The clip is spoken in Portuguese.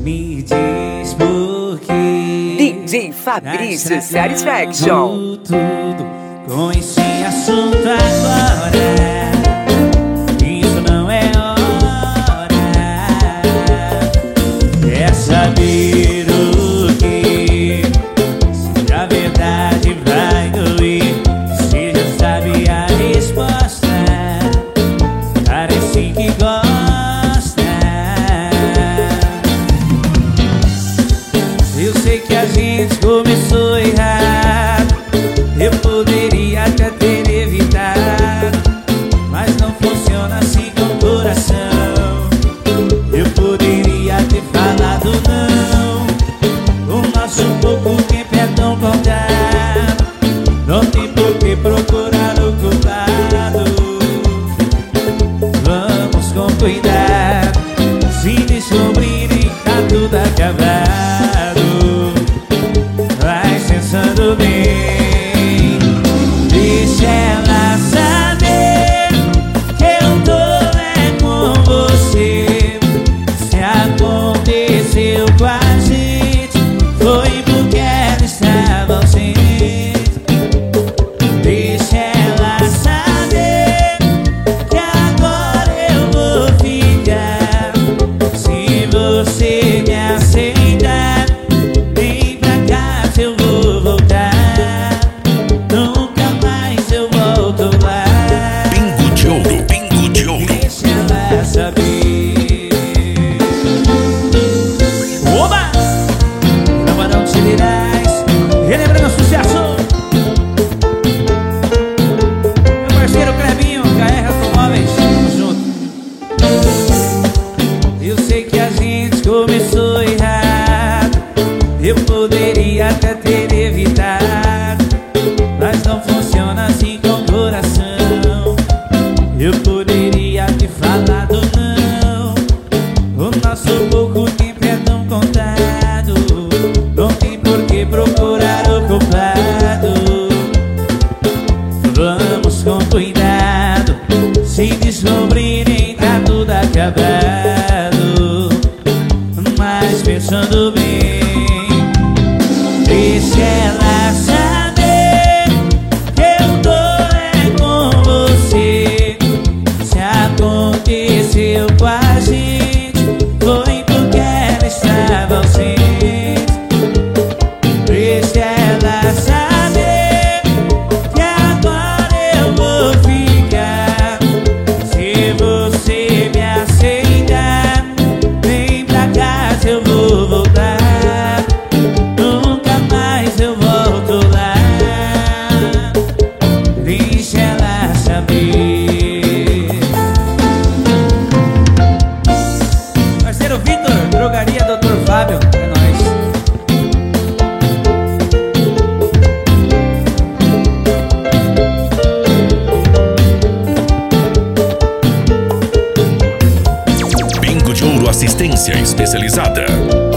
Me diz por quê. DJ Fabrício Satisfaction. Tudo com esse assunto agora. Isso não é hora. É saber o que, se a verdade vai doer. Você já sabe a resposta. Parece que gosta. Eu sei que a gente começou errado. Eu poderia até ter evitado, mas não funciona assim com o coração. Eu poderia ter falado não. O nosso pouco tempo é tão contado. Não tem por que procurar o culpado. Vamos com cuidado, se descobrirem tá tudo acabado. Vai pensando bem, deixa ela saber que eu tô com você. Se aconteceu com a gente, foi porque ela estava ausente. Deixa ela saber que agora eu vou ficar. Se você me aceitar, vem pra casa, eu vou voltar. Nunca mais eu volto lá. Pingo de ouro, pingo de ouro. Deixa ela saber. Oba! Trabalhão de Cileirais, relembrando o sucesso. Meu parceiro Clebinho, KR Automóveis, tamo junto. Eu sei que a gente começou errado. Eu poderia até ter evitado, mas não funciona assim com o coração. Eu poderia ter falado não. O nosso pouco tempo é tão contado. Não tem por que procurar o culpado. Vamos com cuidado, se descobrirem tá tudo acabado. Mas pensando bem, deixa ela saber que eu tô com você. Se aconteceu com a gente, foi porque ela estava ausente. Deixa ela saber que agora eu vou ficar. Se você me aceitar, vem pra casa, eu vou voltar. Nunca mais eu volto lá. Deixa ela saber. Parceiro Vitor, drogaria Dr. Fábio, é nóis. Pingo de ouro, assistência especializada.